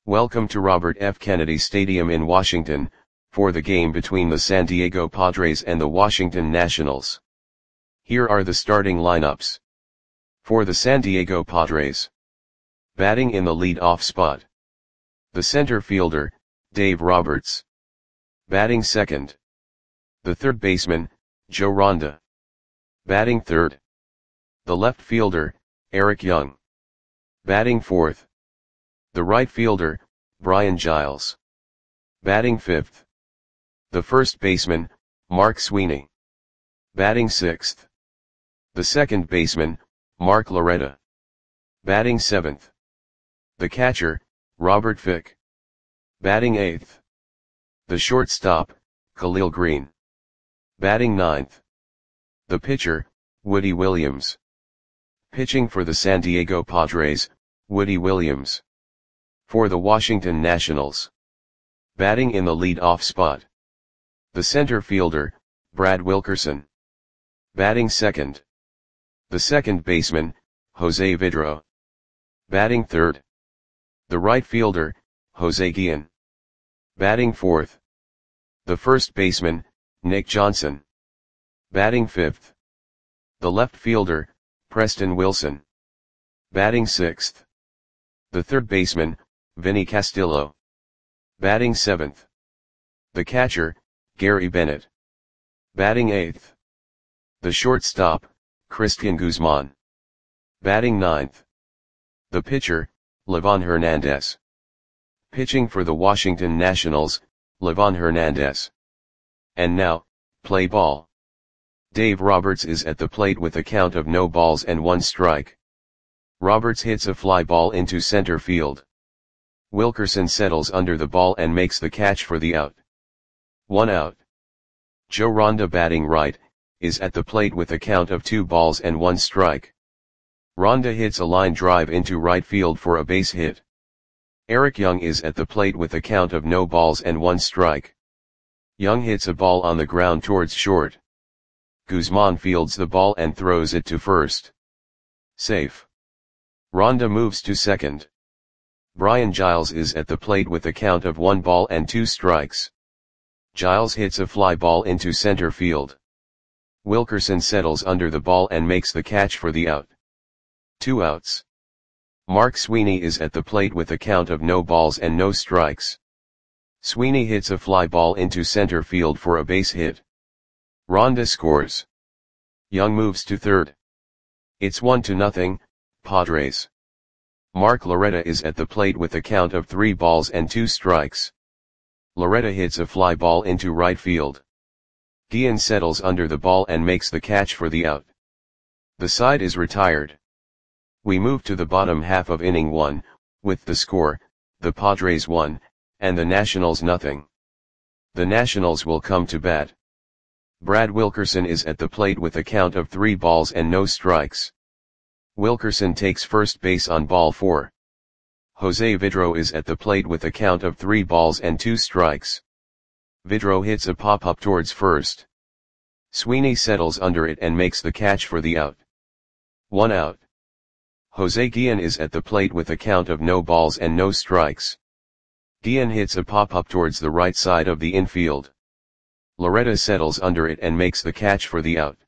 Welcome to Robert F. Kennedy Stadium in Washington, for the game between the San Diego Padres and the Washington Nationals. Here are the starting lineups. For the San Diego Padres. Batting in the lead-off spot. The center fielder, Dave Roberts. Batting second. The third baseman, Joe Ronda. Batting third. The left fielder, Eric Young. Batting fourth. The right fielder, Brian Giles. Batting fifth. The first baseman, Mark Sweeney. Batting sixth. The second baseman, Mark Loretta. Batting seventh. The catcher, Robert Fick. Batting eighth. The shortstop, Khalil Green. Batting ninth. The pitcher, Woody Williams. Pitching for the San Diego Padres, Woody Williams. For the Washington Nationals. Batting in the lead-off spot. The center fielder, Brad Wilkerson. Batting second. The second baseman, Jose Vidro. Batting third. The right fielder, Jose Guillen. Batting fourth. The first baseman, Nick Johnson. Batting fifth. The left fielder, Preston Wilson. Batting sixth. The third baseman, Vinny Castillo. Batting seventh. The catcher, Gary Bennett. Batting eighth. The shortstop, Christian Guzman. Batting ninth. The pitcher, Livan Hernandez. Pitching for the Washington Nationals, Livan Hernandez. And now, play ball. Dave Roberts is at the plate with a count of no balls and one strike. Roberts hits a fly ball into center field. Wilkerson settles under the ball and makes the catch for the out. 1 out. Joe Ronda, batting right, is at the plate with a count of 2 balls and 1 strike. Ronda hits a line drive into right field for a base hit. Eric Young is at the plate with a count of no balls and 1 strike. Young hits a ball on the ground towards short. Guzman fields the ball and throws it to first. Safe. Ronda moves to second. Brian Giles is at the plate with a count of 1 ball and 2 strikes. Giles hits a fly ball into center field. Wilkerson settles under the ball and makes the catch for the out. 2 outs. Mark Sweeney is at the plate with a count of no balls and no strikes. Sweeney hits a fly ball into center field for a base hit. Ronda scores. Young moves to third. It's 1-0, Padres. Mark Loretta is at the plate with a count of 3 balls and 2 strikes. Loretta hits a fly ball into right field. Guillen settles under the ball and makes the catch for the out. The side is retired. We move to the bottom half of inning 1, with the score, the Padres 1, and the Nationals 0. The Nationals will come to bat. Brad Wilkerson is at the plate with a count of 3 balls and no strikes. Wilkerson takes first base on ball 4. Jose Vidro is at the plate with a count of 3 balls and 2 strikes. Vidro hits a pop-up towards first. Sweeney settles under it and makes the catch for the out. 1 out. Jose Guillen is at the plate with a count of no balls and no strikes. Guillen hits a pop-up towards the right side of the infield. Loretta settles under it and makes the catch for the out.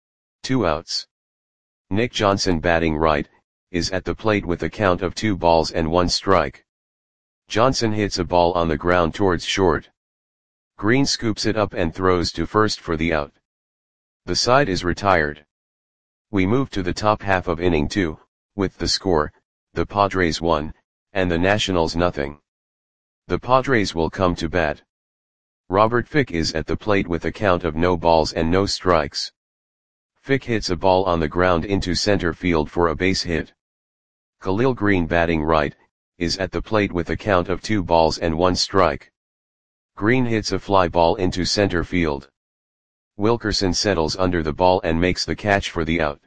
2 outs. Nick Johnson, batting right, is at the plate with a count of 2 balls and 1 strike. Johnson hits a ball on the ground towards short. Green scoops it up and throws to first for the out. The side is retired. We move to the top half of inning 2, with the score, the Padres 1, and the Nationals 0. The Padres will come to bat. Robert Fick is at the plate with a count of no balls and no strikes. Fick hits a ball on the ground into center field for a base hit. Khalil Green, batting right, is at the plate with a count of 2 balls and 1 strike. Green hits a fly ball into center field. Wilkerson settles under the ball and makes the catch for the out.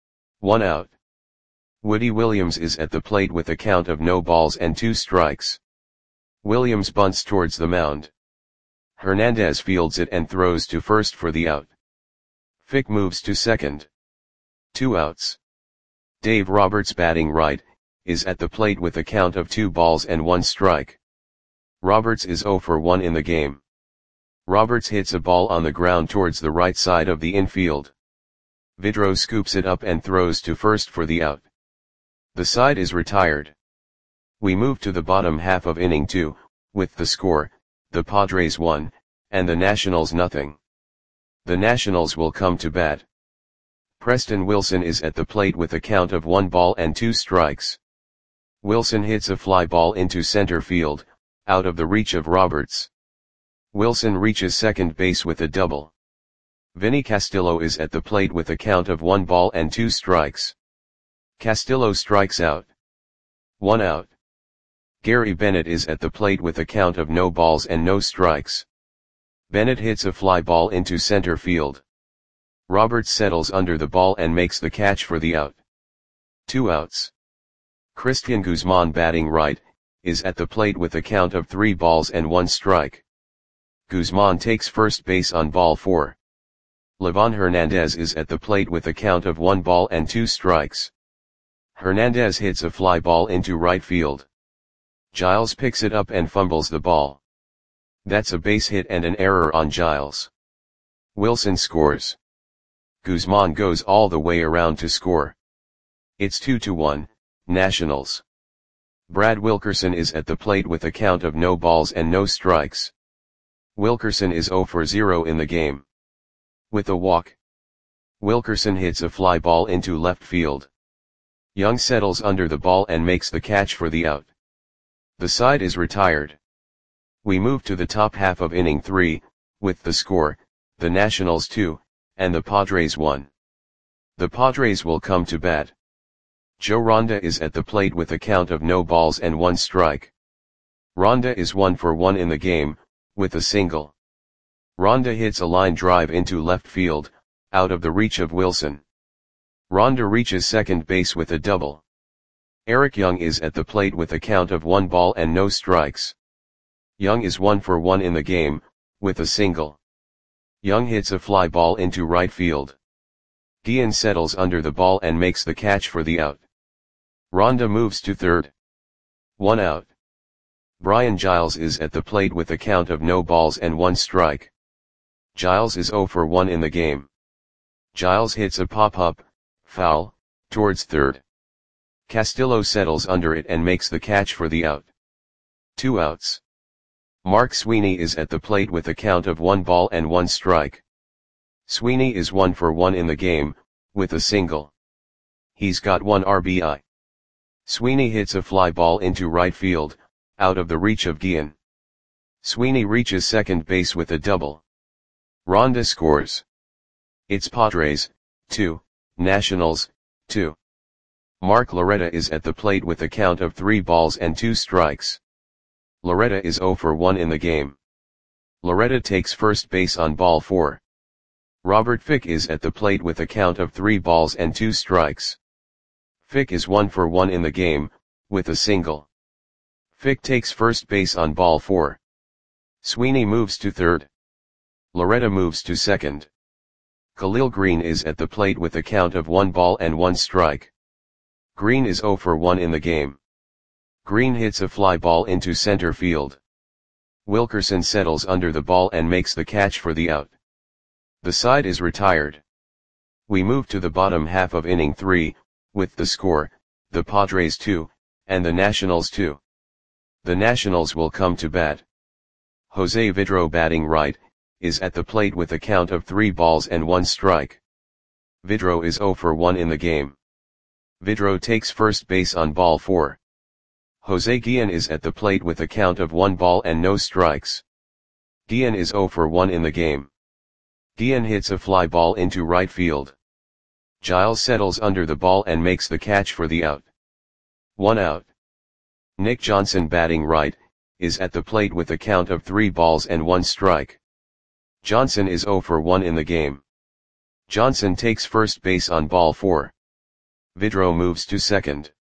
1 out. Woody Williams is at the plate with a count of no balls and 2 strikes. Williams bunts towards the mound. Hernandez fields it and throws to first for the out. Fick moves to second. 2 outs. Dave Roberts, batting right, is at the plate with a count of 2 balls and 1 strike. Roberts is 0 for 1 in the game. Roberts hits a ball on the ground towards the right side of the infield. Vidro scoops it up and throws to first for the out. The side is retired. We move to the bottom half of inning 2, with the score, the Padres 1, and the Nationals nothing. The Nationals will come to bat. Preston Wilson is at the plate with a count of 1 ball and 2 strikes. Wilson hits a fly ball into center field, out of the reach of Roberts. Wilson reaches second base with a double. Vinny Castillo is at the plate with a count of 1 ball and 2 strikes. Castillo strikes out. 1 out. Gary Bennett is at the plate with a count of no balls and no strikes. Bennett hits a fly ball into center field. Roberts settles under the ball and makes the catch for the out. 2 outs. Christian Guzman, batting right, is at the plate with a count of 3 balls and 1 strike. Guzman takes first base on ball 4. Livan Hernandez is at the plate with a count of 1 ball and 2 strikes. Hernandez hits a fly ball into right field. Giles picks it up and fumbles the ball. That's a base hit and an error on Giles. Wilson scores. Guzman goes all the way around to score. It's 2-1, Nationals. Brad Wilkerson is at the plate with a count of no balls and no strikes. Wilkerson is 0 for 0 in the game. With a walk, Wilkerson hits a fly ball into left field. Young settles under the ball and makes the catch for the out. The side is retired. We move to the top half of inning 3, with the score, the Nationals 2, and the Padres 1. The Padres will come to bat. Joe Ronda is at the plate with a count of no balls and 1 strike. Ronda is 1 for 1 in the game, with a single. Ronda hits a line drive into left field, out of the reach of Wilson. Ronda reaches second base with a double. Eric Young is at the plate with a count of 1 ball and no strikes. Young is 1 for 1 in the game, with a single. Young hits a fly ball into right field. Guillen settles under the ball and makes the catch for the out. Ronda moves to third. 1 out. Brian Giles is at the plate with a count of no balls and 1 strike. Giles is 0 for 1 in the game. Giles hits a pop-up, foul, towards third. Castillo settles under it and makes the catch for the out. 2 outs. Mark Sweeney is at the plate with a count of 1 ball and 1 strike. Sweeney is 1 for 1 in the game, with a single. He's got 1 RBI. Sweeney hits a fly ball into right field, out of the reach of Guillen. Sweeney reaches second base with a double. Ronda scores. It's Padres, 2, Nationals, 2. Mark Loretta is at the plate with a count of 3 balls and 2 strikes. Loretta is 0 for 1 in the game. Loretta takes first base on ball 4. Robert Fick is at the plate with a count of 3 balls and 2 strikes. Fick is 1 for 1 in the game, with a single. Fick takes first base on ball 4. Sweeney moves to third. Loretta moves to second. Khalil Green is at the plate with a count of 1 ball and 1 strike. Green is 0 for 1 in the game. Green hits a fly ball into center field. Wilkerson settles under the ball and makes the catch for the out. The side is retired. We move to the bottom half of inning 3, with the score, the Padres 2, and the Nationals 2. The Nationals will come to bat. Jose Vidro, batting right, is at the plate with a count of 3 balls and 1 strike. Vidro is 0 for 1 in the game. Vidro takes first base on ball 4. Jose Guillen is at the plate with a count of 1 ball and no strikes. Guillen is 0 for 1 in the game. Guillen hits a fly ball into right field. Giles settles under the ball and makes the catch for the out. 1 out. Nick Johnson, batting right, is at the plate with a count of 3 balls and 1 strike. Johnson is 0 for 1 in the game. Johnson takes first base on ball 4. Vidro moves to second.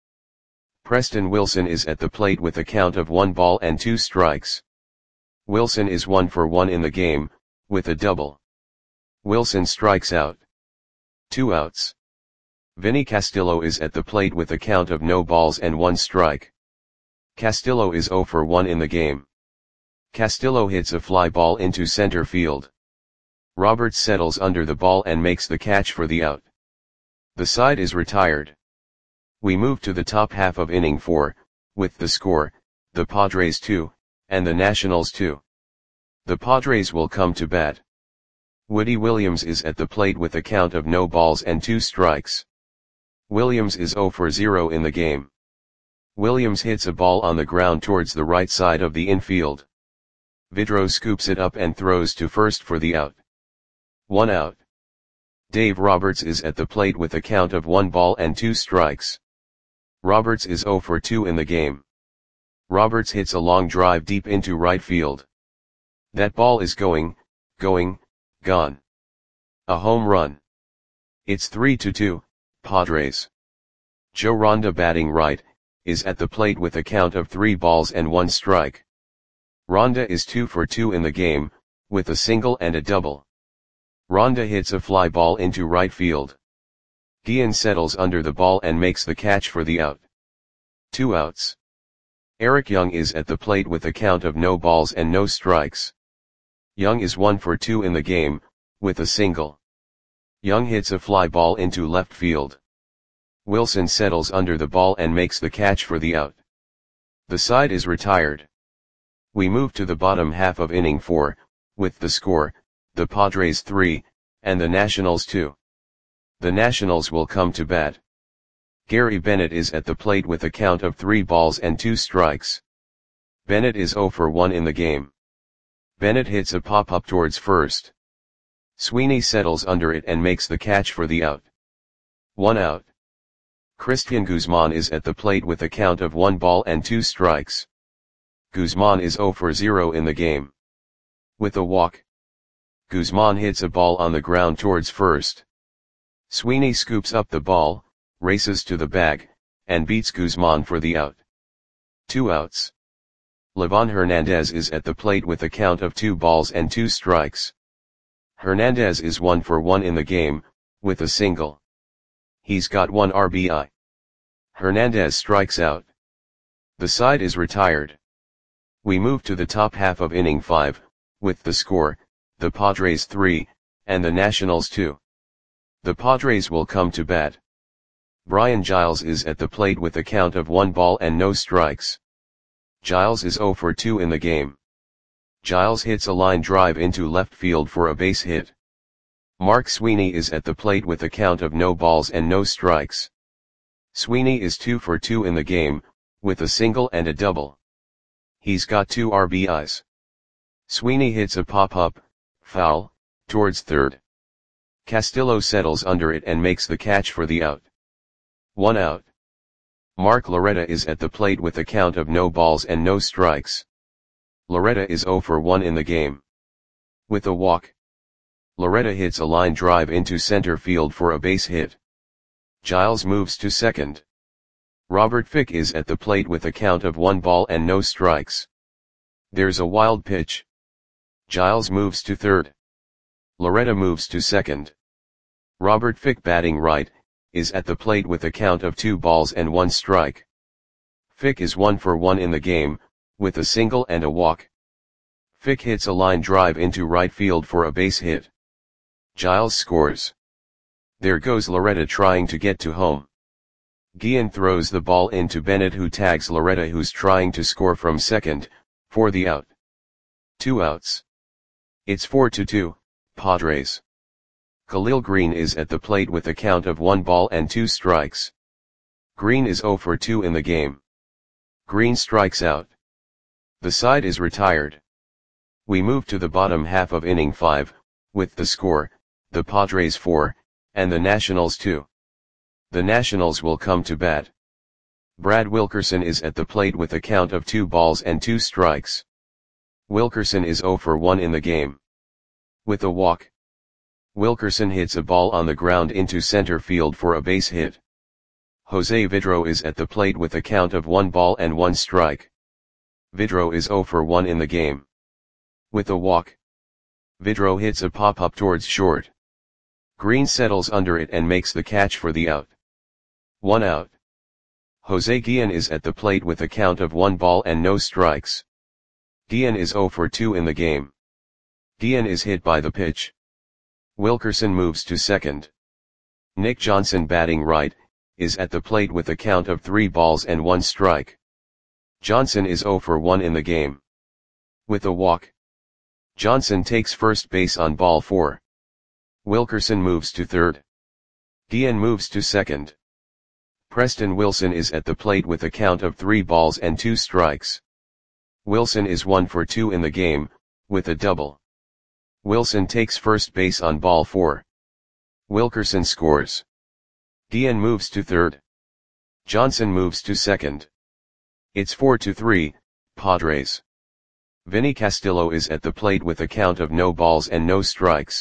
Preston Wilson is at the plate with a count of 1 ball and 2 strikes. Wilson is 1 for 1 in the game, with a double. Wilson strikes out. 2 outs. Vinny Castillo is at the plate with a count of no balls and 1 strike. Castillo is 0 for 1 in the game. Castillo hits a fly ball into center field. Roberts settles under the ball and makes the catch for the out. The side is retired. We move to the top half of inning 4, with the score, the Padres 2, and the Nationals 2. The Padres will come to bat. Woody Williams is at the plate with a count of no balls and 2 strikes. Williams is 0 for 0 in the game. Williams hits a ball on the ground towards the right side of the infield. Vidro scoops it up and throws to first for the out. 1 out. Dave Roberts is at the plate with a count of 1 ball and 2 strikes. Roberts is 0 for 2 in the game. Roberts hits a long drive deep into right field. That ball is gone. A home run. It's 3-2, Padres. Joe Ronda, batting right, is at the plate with a count of 3 balls and 1 strike. Ronda is 2 for 2 in the game, with a single and a double. Ronda hits a fly ball into right field. Guillen settles under the ball and makes the catch for the out. 2 outs. Eric Young is at the plate with a count of no balls and no strikes. Young is 1 for 2 in the game, with a single. Young hits a fly ball into left field. Wilson settles under the ball and makes the catch for the out. The side is retired. We move to the bottom half of inning 4, with the score, the Padres 3, and the Nationals 2. The Nationals will come to bat. Gary Bennett is at the plate with a count of 3 balls and 2 strikes. Bennett is 0 for 1 in the game. Bennett hits a pop-up towards first. Sweeney settles under it and makes the catch for the out. 1 out. Christian Guzman is at the plate with a count of 1 ball and 2 strikes. Guzman is 0 for 0 in the game. With a walk, Guzman hits a ball on the ground towards first. Sweeney scoops up the ball, races to the bag, and beats Guzman for the out. 2 outs. Livan Hernandez is at the plate with a count of 2 balls and 2 strikes. Hernandez is 1 for 1 in the game, with a single. He's got 1 RBI. Hernandez strikes out. The side is retired. We move to the top half of inning 5, with the score, the Padres 3, and the Nationals 2. The Padres will come to bat. Brian Giles is at the plate with a count of 1 ball and no strikes. Giles is 0 for 2 in the game. Giles hits a line drive into left field for a base hit. Mark Sweeney is at the plate with a count of no balls and no strikes. Sweeney is 2 for 2 in the game, with a single and a double. He's got 2 RBIs. Sweeney hits a pop-up, foul, towards third. Castillo settles under it and makes the catch for the out. 1 out. Mark Loretta is at the plate with a count of no balls and no strikes. Loretta is 0 for 1 in the game. With a walk, Loretta hits a line drive into center field for a base hit. Giles moves to second. Robert Fick is at the plate with a count of 1 ball and no strikes. There's a wild pitch. Giles moves to third. Loretta moves to second. Robert Fick, batting right, is at the plate with a count of 2 balls and 1 strike. Fick is 1 for 1 in the game, with a single and a walk. Fick hits a line drive into right field for a base hit. Giles scores. There goes Loretta trying to get to home. Guillen throws the ball into Bennett, who tags Loretta, who's trying to score from second, for the out. 2 outs. It's 4-2, Padres. Khalil Green is at the plate with a count of 1 ball and 2 strikes. Green is 0 for 2 in the game. Green strikes out. The side is retired. We move to the bottom half of inning 5, with the score, the Padres 4, and the Nationals 2. The Nationals will come to bat. Brad Wilkerson is at the plate with a count of 2 balls and 2 strikes. Wilkerson is 0 for 1 in the game. With a walk, Wilkerson hits a ball on the ground into center field for a base hit. Jose Vidro is at the plate with a count of 1 ball and 1 strike. Vidro is 0 for 1 in the game. With a walk, Vidro hits a pop-up towards short. Green settles under it and makes the catch for the out. 1 out. Jose Guillen is at the plate with a count of 1 ball and no strikes. Guillen is 0 for 2 in the game. Guillen is hit by the pitch. Wilkerson moves to second. Nick Johnson, batting right, is at the plate with a count of 3 balls and 1 strike. Johnson is 0 for 1 in the game. With a walk, Johnson takes first base on ball 4. Wilkerson moves to third. Guillen moves to second. Preston Wilson is at the plate with a count of 3 balls and 2 strikes. Wilson is 1 for 2 in the game, with a double. Wilson takes first base on ball 4. Wilkerson scores. Guillen moves to third. Johnson moves to second. It's 4-3, Padres. Vinny Castillo is at the plate with a count of no balls and no strikes.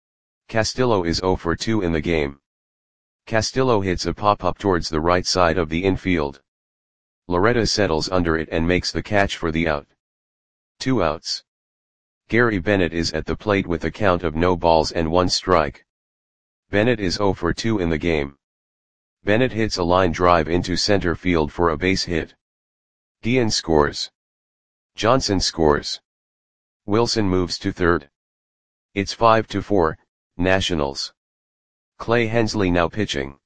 Castillo is 0 for 2 in the game. Castillo hits a pop-up towards the right side of the infield. Loretta settles under it and makes the catch for the out. 2 outs. Gary Bennett is at the plate with a count of no balls and 1 strike. Bennett is 0 for 2 in the game. Bennett hits a line drive into center field for a base hit. Guillen scores. Johnson scores. Wilson moves to third. It's 5-4, Nationals. Clay Hensley now pitching.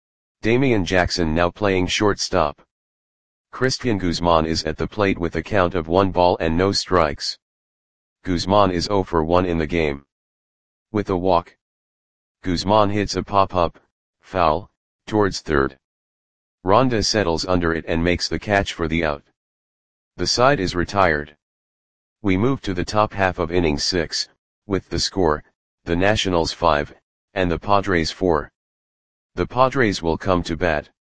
Damian Jackson now playing shortstop. Christian Guzman is at the plate with a count of 1 ball and no strikes. Guzman is 0 for 1 in the game. With a walk, Guzman hits a pop-up, foul, towards third. Ronda settles under it and makes the catch for the out. The side is retired. We move to the top half of inning 6, with the score, the Nationals 5, and the Padres 4. The Padres will come to bat.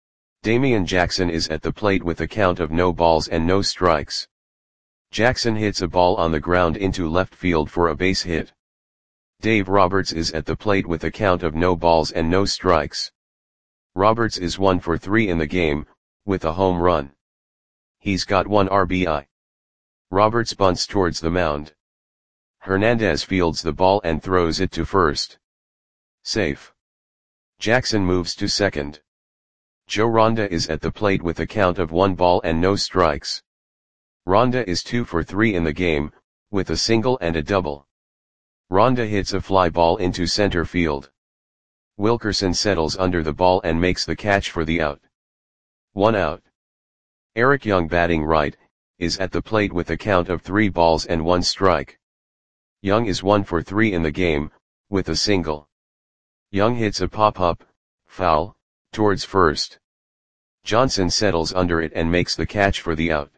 Damian Jackson is at the plate with a count of no balls and no strikes. Jackson hits a ball on the ground into left field for a base hit. Dave Roberts is at the plate with a count of no balls and no strikes. Roberts is 1 for 3 in the game, with a home run. He's got 1 RBI. Roberts bunts towards the mound. Hernandez fields the ball and throws it to first. Safe. Jackson moves to second. Joe Ronda is at the plate with a count of 1 ball and no strikes. Ronda is 2 for 3 in the game, with a single and a double. Ronda hits a fly ball into center field. Wilkerson settles under the ball and makes the catch for the out. 1 out. Eric Young, batting right, is at the plate with a count of 3 balls and 1 strike. Young is 1 for 3 in the game, with a single. Young hits a pop-up, foul, towards first. Johnson settles under it and makes the catch for the out.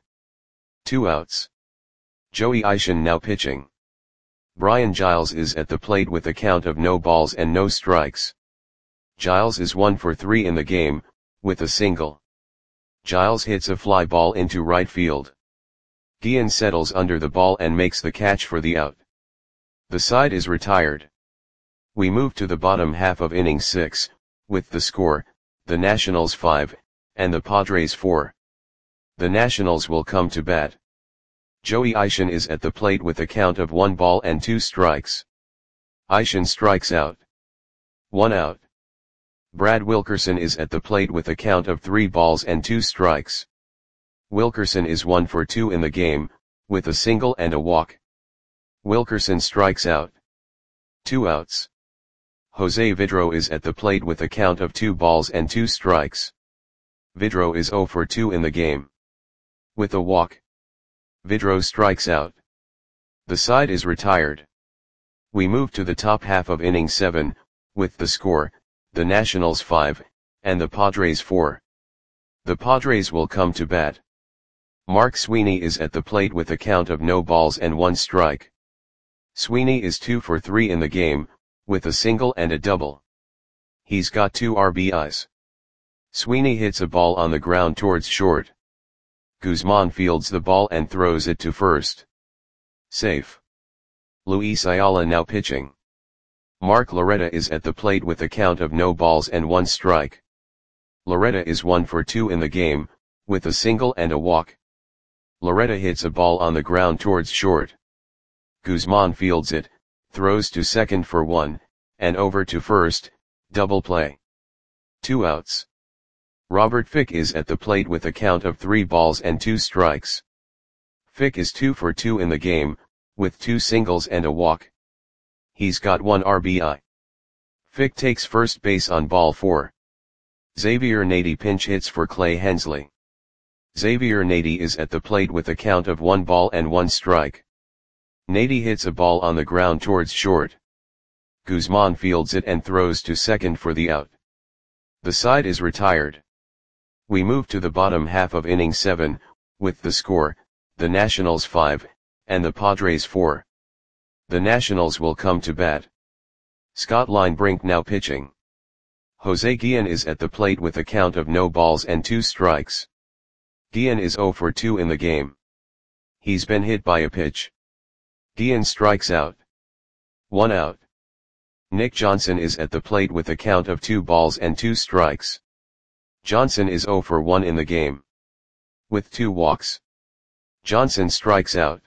2 outs. Joey Ishon now pitching. Brian Giles is at the plate with a count of no balls and no strikes. Giles is 1 for 3 in the game, with a single. Giles hits a fly ball into right field. Guillen settles under the ball and makes the catch for the out. The side is retired. We move to the bottom half of inning 6, with the score, the Nationals 5, and the Padres 4. The Nationals will come to bat. Joey Ishon is at the plate with a count of 1 ball and 2 strikes. Ishon strikes out. 1 out. Brad Wilkerson is at the plate with a count of 3 balls and 2 strikes. Wilkerson is 1 for 2 in the game, with a single and a walk. Wilkerson strikes out. 2 outs. Jose Vidro is at the plate with a count of 2 balls and 2 strikes. Vidro is 0 for 2 in the game. With a walk, Vidro strikes out. The side is retired. We move to the top half of inning 7, with the score, the Nationals 5, and the Padres 4. The Padres will come to bat. Mark Sweeney is at the plate with a count of no balls and 1 strike. Sweeney is 2 for 3 in the game, with a single and a double. He's got 2 RBIs. Sweeney hits a ball on the ground towards short. Guzman fields the ball and throws it to first. Safe. Luis Ayala now pitching. Mark Loretta is at the plate with a count of no balls and 1 strike. Loretta is 1 for 2 in the game, with a single and a walk. Loretta hits a ball on the ground towards short. Guzman fields it, throws to second for 1, and over to first, double play. 2 outs. Robert Fick is at the plate with a count of 3 balls and 2 strikes. Fick is 2 for 2 in the game, with 2 singles and a walk. He's got 1 RBI. Fick takes first base on ball 4. Xavier Nady pinch hits for Clay Hensley. Xavier Nady is at the plate with a count of 1 ball and 1 strike. Nady hits a ball on the ground towards short. Guzman fields it and throws to second for the out. The side is retired. We move to the bottom half of inning 7, with the score, the Nationals 5, and the Padres 4. The Nationals will come to bat. Scott Linebrink now pitching. Jose Guillen is at the plate with a count of no balls and 2 strikes. Guillen is 0 for 2 in the game. He's been hit by a pitch. Guillen strikes out. 1 out. Nick Johnson is at the plate with a count of 2 balls and 2 strikes. Johnson is 0 for 1 in the game. With 2 walks. Johnson strikes out.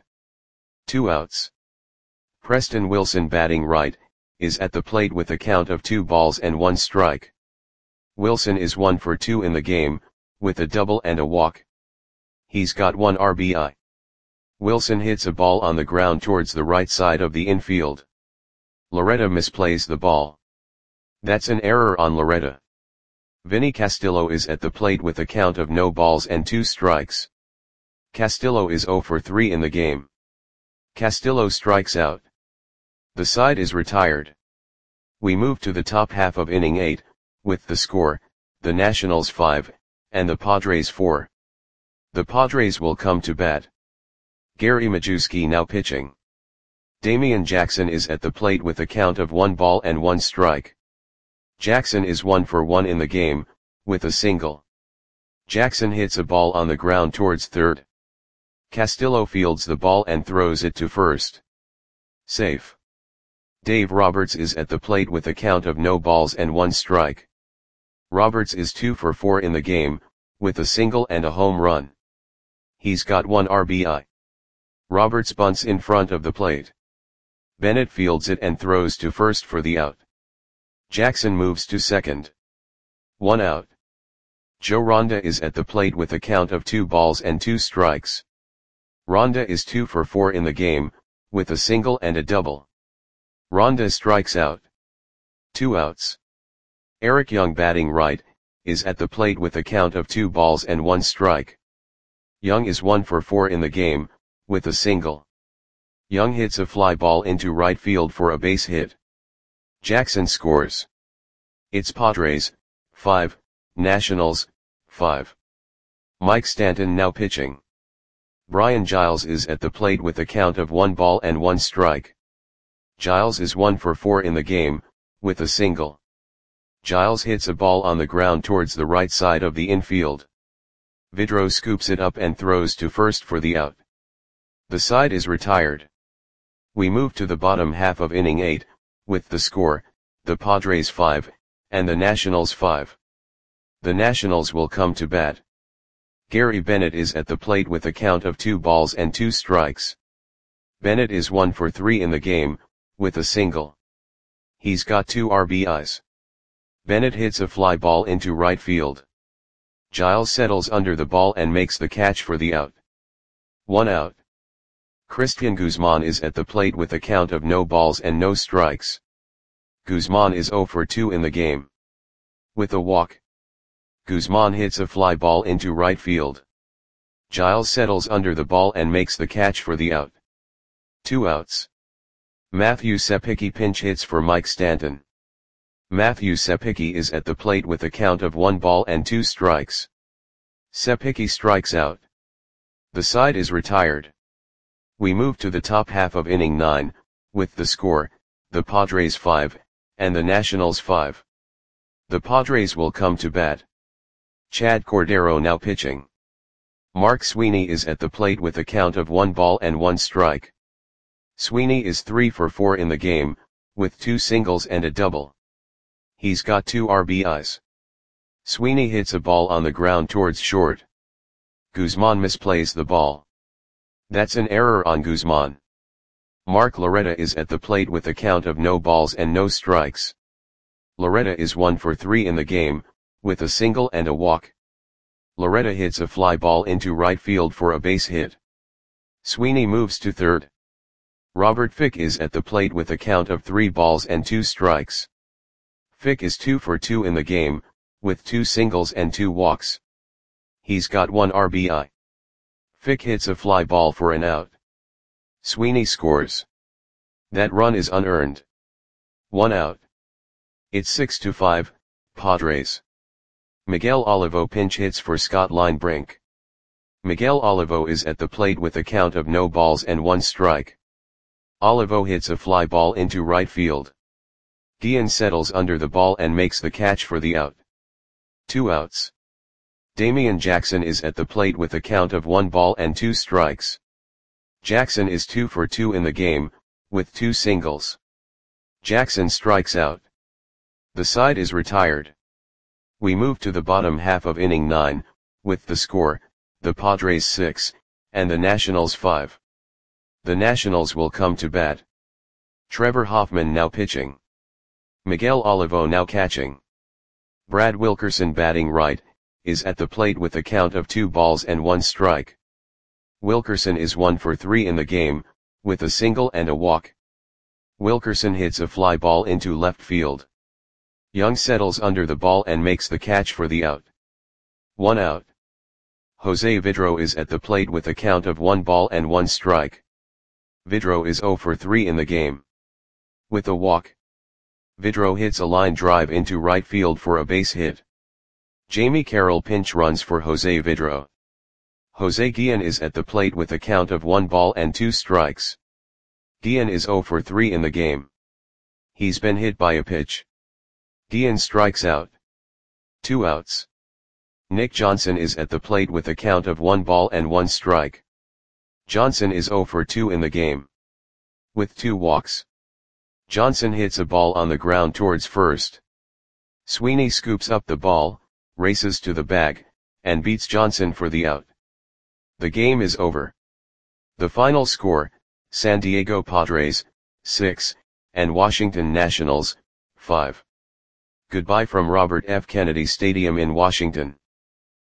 2 outs. Preston Wilson batting right, is at the plate with a count of 2 balls and 1 strike. Wilson is 1 for 2 in the game, with a double and a walk. He's got 1 RBI. Wilson hits a ball on the ground towards the right side of the infield. Loretta misplays the ball. That's an error on Loretta. Vinny Castillo is at the plate with a count of no balls and 2 strikes. Castillo is 0 for 3 in the game. Castillo strikes out. The side is retired. We move to the top half of inning 8, with the score, the Nationals 5, and the Padres 4. The Padres will come to bat. Gary Majewski now pitching. Damian Jackson is at the plate with a count of 1 ball and 1 strike. Jackson is 1 for 1 in the game, with a single. Jackson hits a ball on the ground towards third. Castillo fields the ball and throws it to first. Safe. Dave Roberts is at the plate with a count of no balls and 1 strike. Roberts is 2 for 4 in the game, with a single and a home run. He's got 1 RBI. Roberts bunts in front of the plate. Bennett fields it and throws to first for the out. Jackson moves to second. 1 out. Joe Ronda is at the plate with a count of 2 balls and 2 strikes. Ronda is 2 for 4 in the game, with a single and a double. Ronda strikes out. 2 outs. Eric Young batting right, is at the plate with a count of 2 balls and 1 strike. Young is 1 for 4 in the game, with a single. Young hits a fly ball into right field for a base hit. Jackson scores. It's Padres, 5, Nationals, 5. Mike Stanton now pitching. Brian Giles is at the plate with a count of 1 ball and 1 strike. Giles is 1 for 4 in the game, with a single. Giles hits a ball on the ground towards the right side of the infield. Vidro scoops it up and throws to first for the out. The side is retired. We move to the bottom half of inning 8, with the score, the Padres 5, and the Nationals 5. The Nationals will come to bat. Gary Bennett is at the plate with a count of 2 balls and 2 strikes. Bennett is 1 for 3 in the game, with a single. He's got 2 RBIs. Bennett hits a fly ball into right field. Giles settles under the ball and makes the catch for the out. 1 out. Christian Guzman is at the plate with a count of no balls and no strikes. Guzman is 0 for 2 in the game. With a walk. Guzman hits a fly ball into right field. Giles settles under the ball and makes the catch for the out. 2 outs. Matthew Sepicki pinch hits for Mike Stanton. Matthew Sepicki is at the plate with a count of 1 ball and 2 strikes. Sepicki strikes out. The side is retired. We move to the top half of inning 9, with the score, the Padres 5, and the Nationals 5. The Padres will come to bat. Chad Cordero now pitching. Mark Sweeney is at the plate with a count of 1 ball and 1 strike. Sweeney is 3 for 4 in the game, with 2 singles and a double. He's got 2 RBIs. Sweeney hits a ball on the ground towards short. Guzman misplays the ball. That's an error on Guzman. Mark Loretta is at the plate with a count of no balls and no strikes. Loretta is 1 for 3 in the game, with a single and a walk. Loretta hits a fly ball into right field for a base hit. Sweeney moves to third. Robert Fick is at the plate with a count of 3 balls and 2 strikes. Fick is 2 for 2 in the game, with 2 singles and 2 walks. He's got 1 RBI. Fick hits a fly ball for an out. Sweeney scores. That run is unearned. 1 out. It's 6-5, Padres. Miguel Olivo pinch hits for Scott Linebrink. Miguel Olivo is at the plate with a count of no balls and 1 strike. Olivo hits a fly ball into right field. Guillen settles under the ball and makes the catch for the out. 2 outs. Damian Jackson is at the plate with a count of 1 ball and 2 strikes. Jackson is 2 for 2 in the game, with 2 singles. Jackson strikes out. The side is retired. We move to the bottom half of inning 9, with the score, the Padres 6, and the Nationals 5. The Nationals will come to bat. Trevor Hoffman now pitching. Miguel Olivo now catching. Brad Wilkerson batting right, is at the plate with a count of 2 balls and 1 strike. Wilkerson is 1 for 3 in the game, with a single and a walk. Wilkerson hits a fly ball into left field. Young settles under the ball and makes the catch for the out. 1 out. Jose Vidro is at the plate with a count of 1 ball and 1 strike. Vidro is 0 for 3 in the game. With a walk. Vidro hits a line drive into right field for a base hit. Jamie Carroll pinch runs for Jose Vidro. Jose Guillen is at the plate with a count of 1 ball and 2 strikes. Guillen is 0 for 3 in the game. He's been hit by a pitch. Guillen strikes out. 2 outs. Nick Johnson is at the plate with a count of 1 ball and 1 strike. Johnson is 0 for 2 in the game. With 2 walks. Johnson hits a ball on the ground towards first. Sweeney scoops up the ball, races to the bag, and beats Johnson for the out. The game is over. The final score, San Diego Padres, 6, and Washington Nationals, 5. Goodbye from Robert F. Kennedy Stadium in Washington.